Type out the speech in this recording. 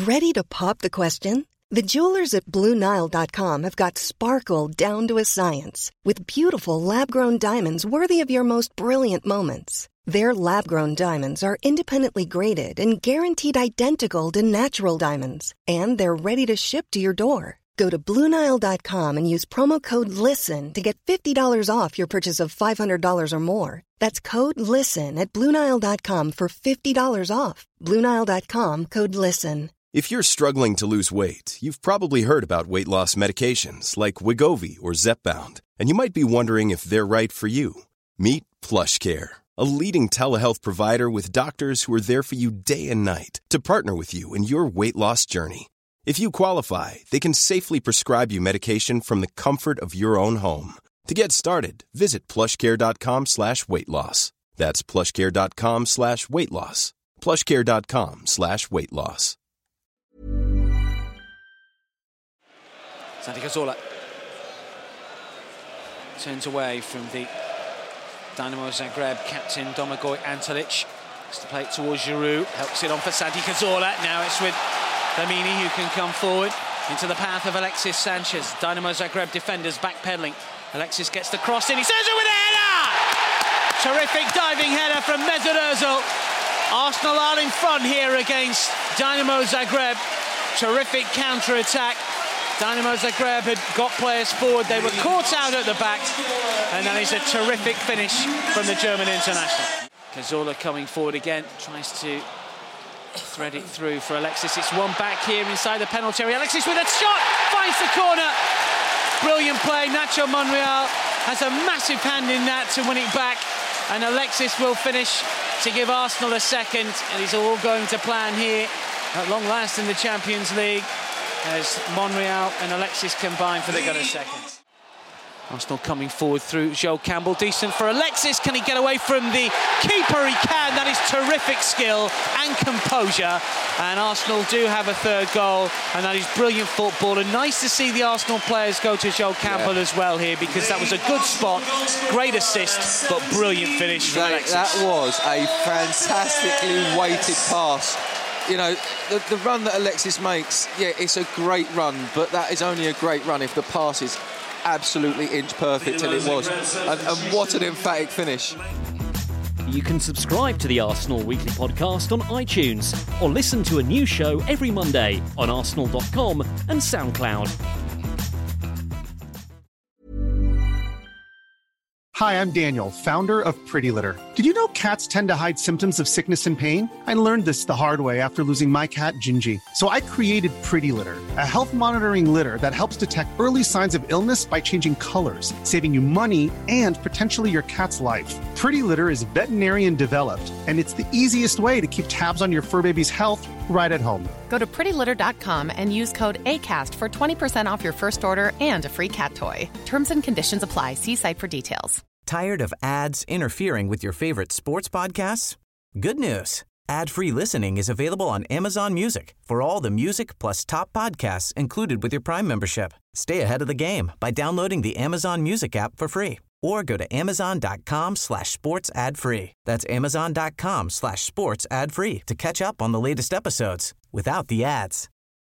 Ready to pop the question? The jewelers at BlueNile.com have got sparkle down to a science with beautiful lab-grown diamonds worthy of your most brilliant moments. Their lab-grown diamonds are independently graded and guaranteed identical to natural diamonds, and they're ready to ship to your door. Go to BlueNile.com and use promo code LISTEN to get $50 off your purchase of $500 or more. That's code LISTEN at BlueNile.com for $50 off. BlueNile.com, code LISTEN. If you're struggling to lose weight, you've probably heard about weight loss medications like Wegovy or Zepbound, and you might be wondering if they're right for you. Meet PlushCare, a leading telehealth provider with doctors who are there for you day and night to partner with you in your weight loss journey. If you qualify, they can safely prescribe you medication from the comfort of your own home. To get started, visit plushcare.com/weightloss. That's plushcare.com/weightloss. plushcare.com/weightloss. Santi Cazorla turns away from the Dynamo Zagreb captain Domagoj Antolic. Has to play it towards Giroud, helps it on for Santi Cazorla. Now it's with Lamini who can come forward into the path of Alexis Sanchez. Dynamo Zagreb defenders backpedaling. Alexis gets the cross in, he says it with a header! Terrific diving header from Mesut Ozil. Arsenal are in front here against Dynamo Zagreb. Terrific counter-attack. Dynamo Zagreb had got players forward, they were caught out at the back, and that is a terrific finish from the German international. Cazorla coming forward again, tries to thread it through for Alexis. It's one back here inside the penalty area. Alexis with a shot, finds the corner. Brilliant play. Nacho Monreal has a massive hand in that to win it back, and Alexis will finish to give Arsenal a second. And it's all going to plan here at long last in the Champions League as Monreal and Alexis combine for the Gunners' second. Arsenal coming forward through Joel Campbell. Decent for Alexis. Can he get away from the keeper? He can. That is terrific skill and composure. And Arsenal do have a third goal. And that is brilliant football. And nice to see the Arsenal players go to Joel Campbell as well here, because that was a good spot. Great assist, but brilliant finish from Alexis. That was a fantastically weighted pass. You know, the run that Alexis makes, yeah, it's a great run, but that is only a great run if the pass is absolutely inch perfect, and it was. And what an emphatic finish. You can subscribe to the Arsenal Weekly Podcast on iTunes, or listen to a new show every Monday on Arsenal.com and SoundCloud. Hi, I'm Daniel, founder of Pretty Litter. Did you know cats tend to hide symptoms of sickness and pain? I learned this the hard way after losing my cat, Gingy. So I created Pretty Litter, a health monitoring litter that helps detect early signs of illness by changing colors, saving you money and potentially your cat's life. Pretty Litter is veterinarian developed, and it's the easiest way to keep tabs on your fur baby's health right at home. Go to prettylitter.com and use code ACAST for 20% off your first order and a free cat toy. Terms and conditions apply. See site for details. Tired of ads interfering with your favorite sports podcasts? Good news. Ad-free listening is available on Amazon Music for all the music plus top podcasts included with your Prime membership. Stay ahead of the game by downloading the Amazon Music app for free, or go to amazon.com/sports ad free. That's amazon.com/sports ad free to catch up on the latest episodes without the ads.